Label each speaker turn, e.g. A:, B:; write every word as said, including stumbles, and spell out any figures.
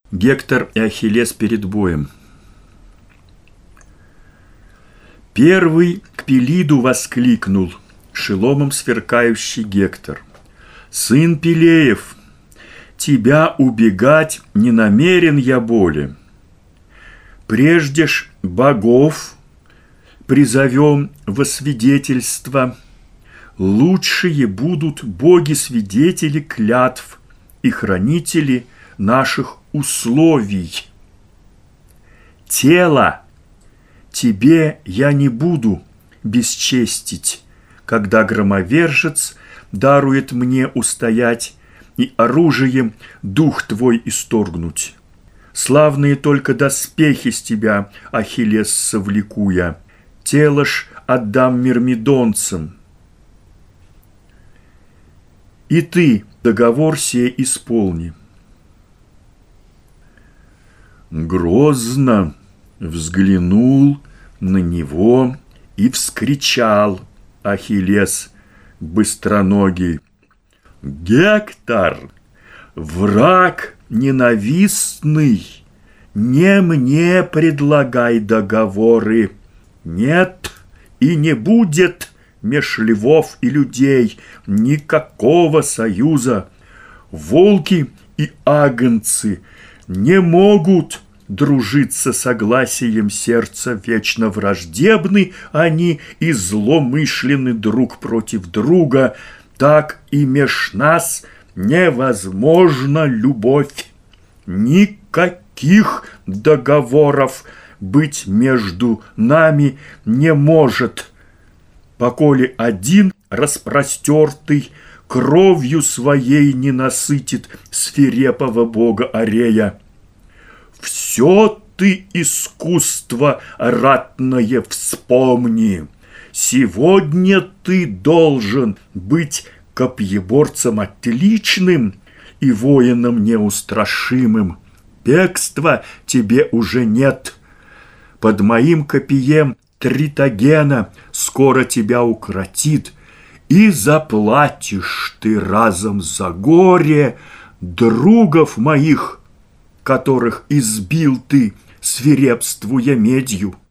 A: Гектор и Ахиллес перед боем. Первый к Пелиду воскликнул шеломом сверкающий Гектор: «Сын Пелеев, тебя убегать не намерен я более. Прежде ж богов призовем во свидетельство, лучшие будут боги-свидетели клятв и хранители наших условий. Тело тебе я не буду бесчестить, когда громовержец дарует мне устоять и оружием дух твой исторгнуть. Славные только доспехи с тебя, Ахиллес, совлеку я, тело ж отдам мирмидонцам. И ты договор сей исполни». Грозно взглянул на него и вскричал Ахиллес быстроногий: «Гектор, враг ненавистный, не мне предлагай договоры. Нет, и не будет меж львов и людей никакого союза. Волки и агнцы не могут дружиться согласием сердца, вечно враждебны они и зломышленны друг против друга. Так и меж нас невозможна любовь. Никаких договоров быть между нами не может, поколе один распростертый кровью своей не насытит свирепого бога Арея. Все ты искусство ратное вспомни. Сегодня ты должен быть копьеборцем отличным и воином неустрашимым. Бегства тебе уже нет. Под моим копьем Тритогена скоро тебя укротит, и заплатишь ты разом за горе другов моих, которых избил ты, свирепствуя медью.